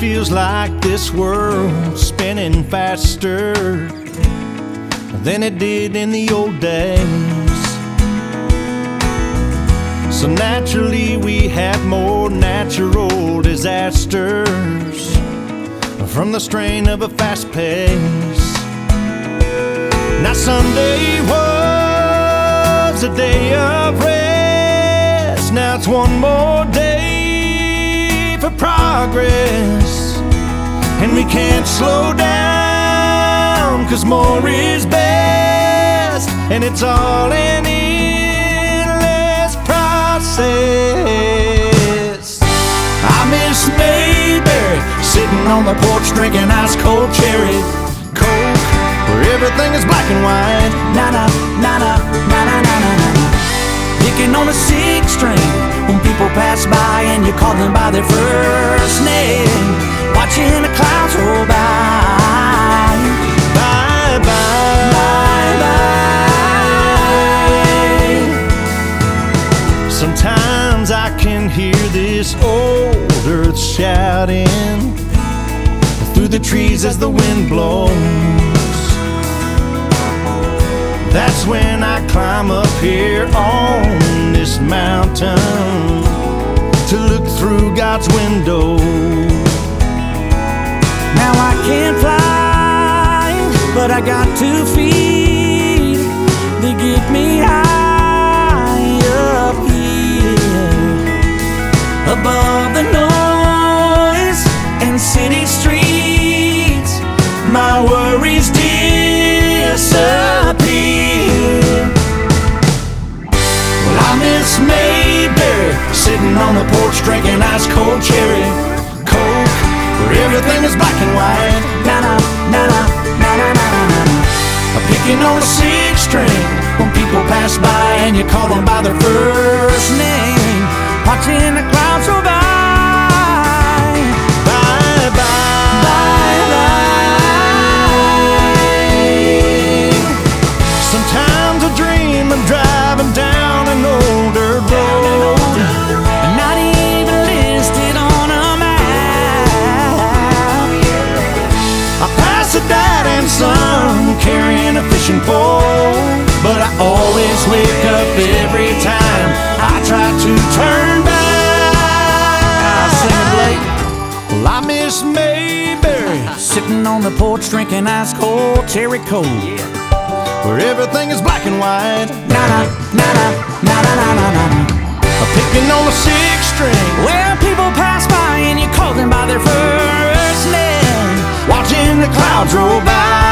feels like this world's spinning faster than it did in the old days. So naturally we have more natural disasters from the strain of a fast pace. Now Sunday was a day of rest. Now it's one more day for progress, and we can't slow down, 'cause more is best, and it's all an endless process. I miss Mayberry, sitting on the porch drinking ice cold cherry Coke, where everything is black and white. Na-na, na-na, na-na, na-na, na-na. Picking on a six string when people pass by and you call them by their first name. Watching the clouds roll by. Bye, bye, bye, bye. Sometimes I can hear this old earth shouting through the trees as the wind blows. That's when I climb up here on this mountain to look through God's window. Now I can't fly, but I got 2 feet. They get me high up here, above the noise and city streets. My worries disappear. Well, I miss Mayberry, sitting on the porch drinking ice cold cherry Coke, where everything is black and white. Na-na, na-na, na-na, na-na, na-na. Picking on a six string when people pass by and you call them by their first name. Watching the clouds go by. Bye, bye, bye, bye. Sometimes I dream of driving down an old dirt road, not even listed on a map. I pass a dad and son carrying a fishing pole, but I always wake up every time I try to turn back. Well, I miss Mayberry, sitting on the porch drinking ice cold cherry Coke, where everything is black and white. Na-na, na-na, na-na, na-na, na-na. Picking on a six string where people pass by and you call them by their first name. Watching the clouds roll by.